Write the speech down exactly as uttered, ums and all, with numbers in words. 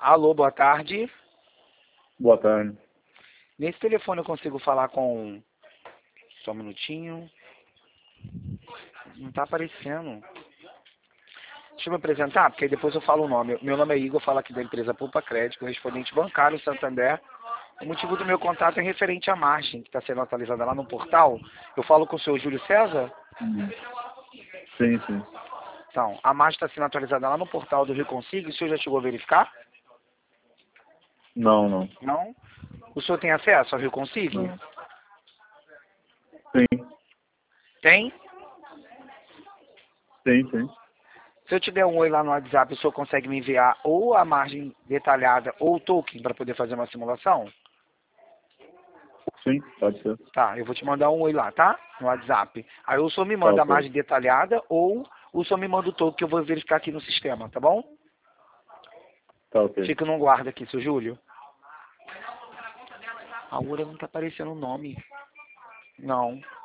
Alô, boa tarde. Boa tarde. Nesse telefone eu consigo falar com... Só um minutinho. Não tá aparecendo. Deixa eu me apresentar, porque aí depois eu falo o nome. Meu nome é Igor, eu falo aqui da empresa Poupa Crédito, correspondente bancário Santander. O motivo do meu contato é referente à margem, que está sendo atualizada lá no portal. Eu falo com o senhor Júlio César? Hum. Sim, sim. Então, a margem está sendo atualizada lá no portal do Rio Consigo. O senhor já chegou a verificar? Não, não. Não? O senhor tem acesso ao Rio Consigo? Não. Sim, Tem? sim, sim. Se eu te der um oi lá no WhatsApp, o senhor consegue me enviar ou a margem detalhada ou o token para poder fazer uma simulação? Sim, pode ser. Tá, eu vou te mandar um oi lá, tá? No WhatsApp. Aí o senhor me Tá manda a ok. margem detalhada ou o senhor me manda o token que eu vou verificar aqui no sistema, tá bom? Tá ok. Fica no guarda aqui, seu Júlio. A Ura não tá aparecendo o nome. Não.